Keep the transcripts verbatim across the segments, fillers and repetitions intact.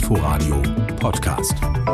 Inforadio Podcast.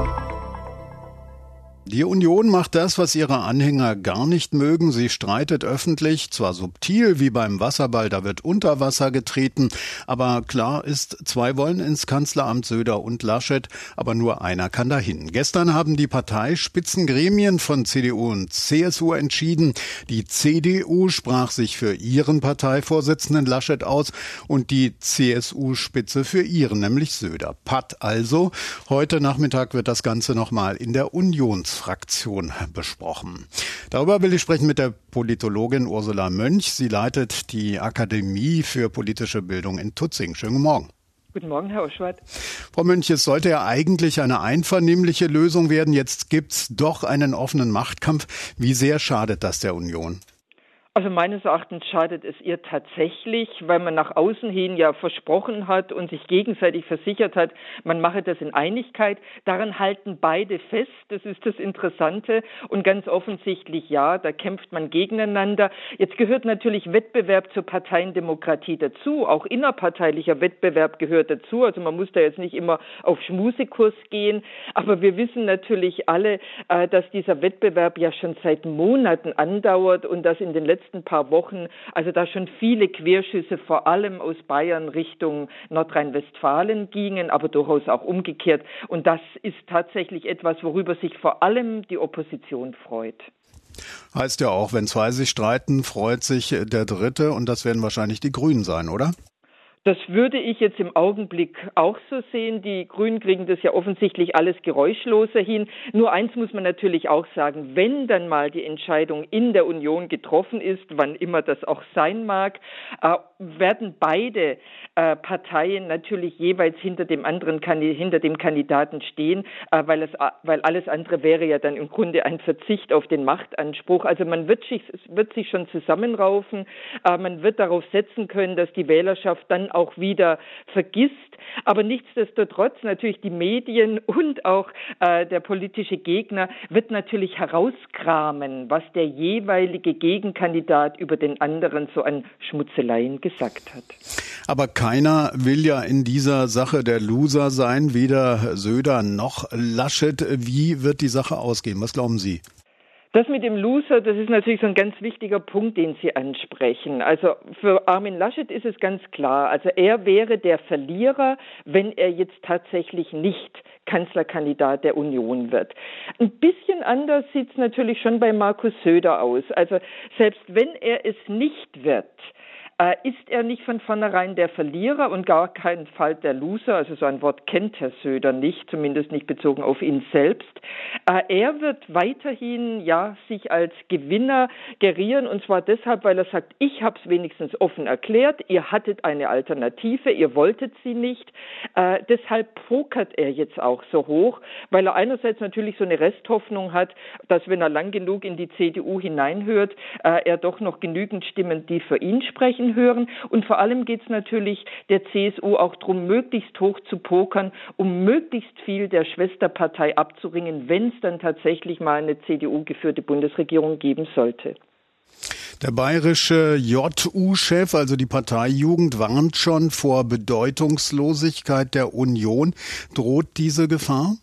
Die Union macht das, was ihre Anhänger gar nicht mögen. Sie streitet öffentlich, zwar subtil wie beim Wasserball, da wird unter Wasser getreten, aber klar ist, zwei wollen ins Kanzleramt, Söder und Laschet, aber nur einer kann dahin. Gestern haben die Parteispitzengremien von C D U und C S U entschieden. Die C D U sprach sich für ihren Parteivorsitzenden Laschet aus und die C S U-Spitze für ihren, nämlich Söder. Patt also. Heute Nachmittag wird das Ganze nochmal in der Unions Fraktion besprochen. Darüber will ich sprechen mit der Politologin Ursula Mönch. Sie leitet die Akademie für politische Bildung in Tutzing. Schönen guten Morgen. Guten Morgen, Herr Oschwart. Frau Mönch, es sollte ja eigentlich eine einvernehmliche Lösung werden. Jetzt gibt's doch einen offenen Machtkampf. Wie sehr schadet das der Union? Also meines Erachtens schadet es ihr tatsächlich, weil man nach außen hin ja versprochen hat und sich gegenseitig versichert hat, man mache das in Einigkeit. Daran halten beide fest, das ist das Interessante. Und ganz offensichtlich, ja, da kämpft man gegeneinander. Jetzt gehört natürlich Wettbewerb zur Parteiendemokratie dazu. Auch innerparteilicher Wettbewerb gehört dazu. Also man muss da jetzt nicht immer auf Schmusekurs gehen. Aber wir wissen natürlich alle, dass dieser Wettbewerb ja schon seit Monaten andauert und dass in den letzten letzten paar Wochen, also da schon viele Querschüsse vor allem aus Bayern Richtung Nordrhein-Westfalen gingen, aber durchaus auch umgekehrt. Und das ist tatsächlich etwas, worüber sich vor allem die Opposition freut. Heißt ja auch, wenn zwei sich streiten, freut sich der Dritte und das werden wahrscheinlich die Grünen sein, oder? Das würde ich jetzt im Augenblick auch so sehen. Die Grünen kriegen das ja offensichtlich alles geräuschloser hin. Nur eins muss man natürlich auch sagen, wenn dann mal die Entscheidung in der Union getroffen ist, wann immer das auch sein mag, äh, werden beide äh, Parteien natürlich jeweils hinter dem anderen, hinter dem Kandidaten stehen, äh, weil, es, weil alles andere wäre ja dann im Grunde ein Verzicht auf den Machtanspruch. Also man wird sich, wird sich schon zusammenraufen, äh, man wird darauf setzen können, dass die Wählerschaft dann auch wieder vergisst. Aber nichtsdestotrotz natürlich die Medien und auch äh, der politische Gegner wird natürlich herauskramen, was der jeweilige Gegenkandidat über den anderen so an Schmutzeleien gesagt hat. Aber keiner will ja in dieser Sache der Loser sein, weder Söder noch Laschet. Wie wird die Sache ausgehen? Was glauben Sie? Das mit dem Loser, das ist natürlich so ein ganz wichtiger Punkt, den Sie ansprechen. Also für Armin Laschet ist es ganz klar, also er wäre der Verlierer, wenn er jetzt tatsächlich nicht Kanzlerkandidat der Union wird. Ein bisschen anders sieht es natürlich schon bei Markus Söder aus. Also selbst wenn er es nicht wird, Äh, ist er nicht von vornherein der Verlierer und gar keinen Fall der Loser, also so ein Wort kennt Herr Söder nicht, zumindest nicht bezogen auf ihn selbst. Äh, er wird weiterhin ja sich als Gewinner gerieren und zwar deshalb, weil er sagt, ich habe es wenigstens offen erklärt, ihr hattet eine Alternative, ihr wolltet sie nicht. Äh, deshalb pokert er jetzt auch so hoch, weil er einerseits natürlich so eine Resthoffnung hat, dass wenn er lang genug in die C D U hineinhört, äh, er doch noch genügend Stimmen, die für ihn sprechen, hören. Und vor allem geht es natürlich der C S U auch darum, möglichst hoch zu pokern, um möglichst viel der Schwesterpartei abzuringen, wenn es dann tatsächlich mal eine C D U-geführte Bundesregierung geben sollte. Der bayerische J U-Chef, also die Parteijugend, warnt schon vor Bedeutungslosigkeit der Union. Droht diese Gefahr?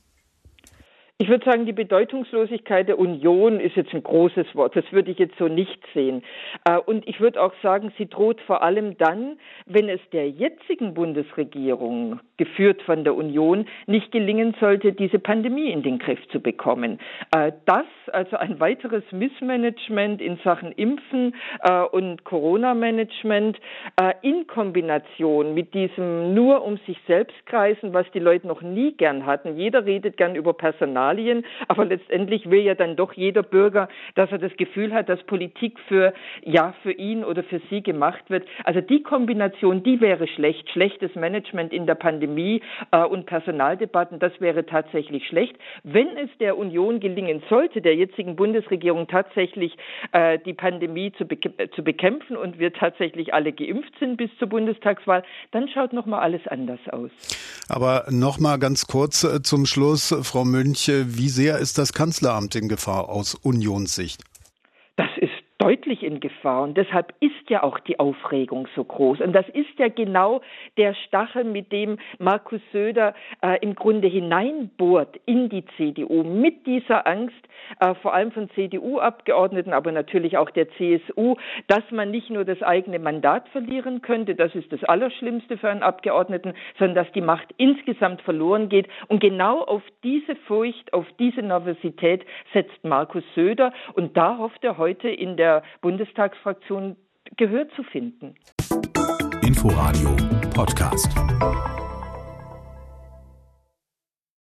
Ich würde sagen, die Bedeutungslosigkeit der Union ist jetzt ein großes Wort. Das würde ich jetzt so nicht sehen. Und ich würde auch sagen, sie droht vor allem dann, wenn es der jetzigen Bundesregierung, geführt von der Union, nicht gelingen sollte, diese Pandemie in den Griff zu bekommen. Das, also ein weiteres Missmanagement in Sachen Impfen und Corona-Management in Kombination mit diesem nur um sich selbst kreisen, was die Leute noch nie gern hatten. Jeder redet gern über Personal. Aber letztendlich will ja dann doch jeder Bürger, dass er das Gefühl hat, dass Politik für, ja, für ihn oder für sie gemacht wird. Also die Kombination, die wäre schlecht. Schlechtes Management in der Pandemie äh, und Personaldebatten, das wäre tatsächlich schlecht. Wenn es der Union gelingen sollte, der jetzigen Bundesregierung tatsächlich äh, die Pandemie zu, bek- zu bekämpfen und wir tatsächlich alle geimpft sind bis zur Bundestagswahl, dann schaut nochmal alles anders aus. Aber nochmal ganz kurz äh, zum Schluss, Frau Mönch, wie sehr ist das Kanzleramt in Gefahr aus Unionssicht? Das ist deutlich in Gefahr. Und deshalb ist ja auch die Aufregung so groß. Und das ist ja genau der Stachel, mit dem Markus Söder äh, im Grunde hineinbohrt in die C D U. Mit dieser Angst, äh, vor allem von C D U-Abgeordneten, aber natürlich auch der C S U, dass man nicht nur das eigene Mandat verlieren könnte, das ist das Allerschlimmste für einen Abgeordneten, sondern dass die Macht insgesamt verloren geht. Und genau auf diese Furcht, auf diese Nervosität setzt Markus Söder. Und da hofft er heute in der Bundestagsfraktion Gehör zu finden. Inforadio Podcast.